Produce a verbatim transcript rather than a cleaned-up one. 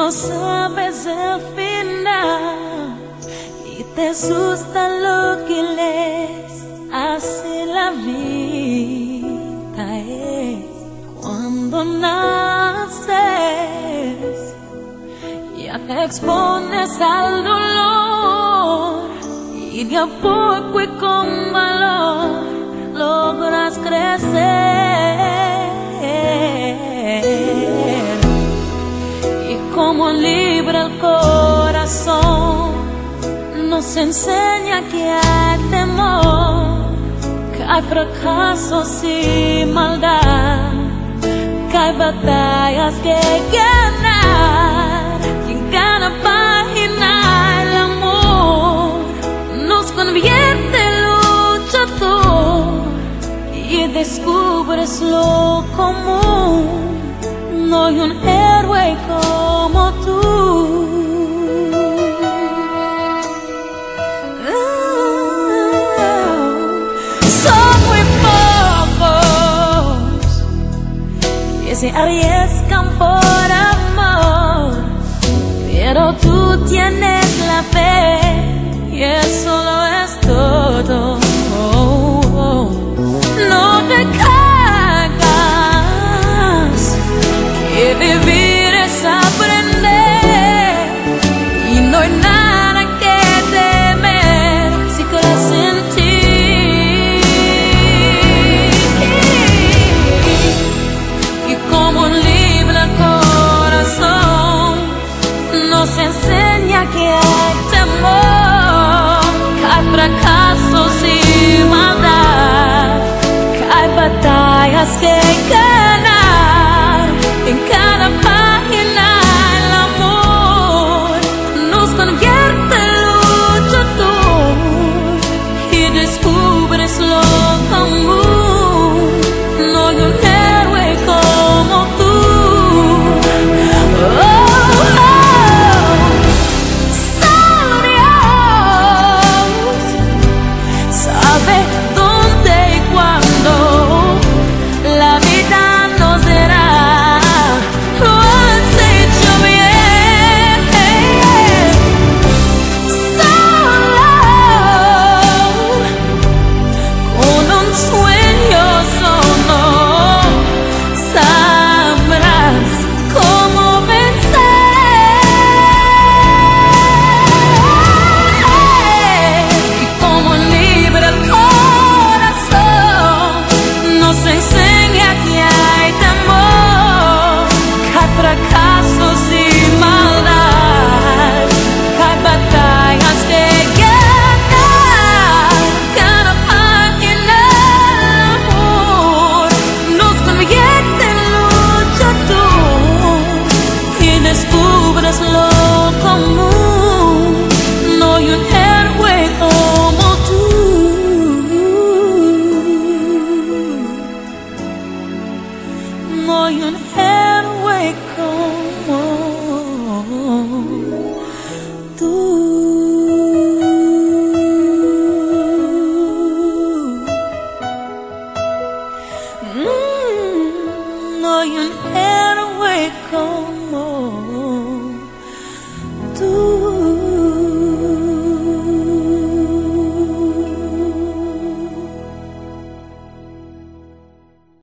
no sabes el final y te asusta lo que les hace la vida. Es cuando naces, ya te expones al dolor y de a poco y con valor logras crecer. Y como libre el corazón nos enseña que hay temor, que hay fracasos y maldad, que hay batallas que ganar, y en cada página el amor nos convierte en luchador y descubres lo común. No hay un héroe como tú. Son muy pocos que se arriesgan por amor, pero tú tienes la fe y eso lo es todo. No te caigas, que vivir es aprender y no hay nada que temer si crees en ti. Y como un libre corazón nos enseña que hay temor, que hay fracasos y maldad, que hay batallas que ganar, en cada página el amor nos convierte en luchador y descubres lo común. No hay un héroe como tú. Oh, oh, solo Dios sabe dónde y cuándo la vida nos dará. Lo has hecho bien. Solo con un sueño solo sabrás cómo vencer. Y como libre el corazón nos enseña que hay temor, que hay fracasos y maldad, que hay batallas que ganar, cada página el amor nos convierte en luchador y descubres lo común. No hay un héroe como tú. No hay un héroe como tú. Mm, no hay un héroe como